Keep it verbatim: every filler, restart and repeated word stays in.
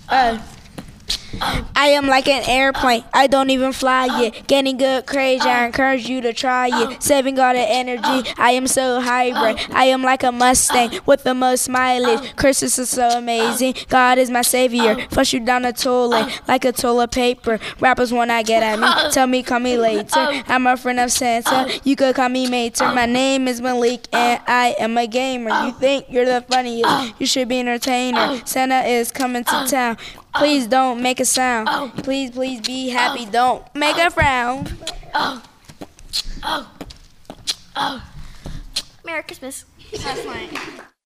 Uh, I am like an airplane, I don't even fly yet. Getting good crazy, I encourage you to try it. Saving all the energy, I am so hybrid. I am like a Mustang with the most mileage. Christmas is so amazing, God is my savior. Flush you down the toilet like a toilet paper. Rappers wanna get at me, tell me call me later. I'm a friend of Santa, you could call me Mater. My name is Malik and I am a gamer. You think you're the funniest, you should be an entertainer. Santa is coming to town, please don't make a sound. Please, please be happy, don't make a frown. Merry Christmas. That's fine.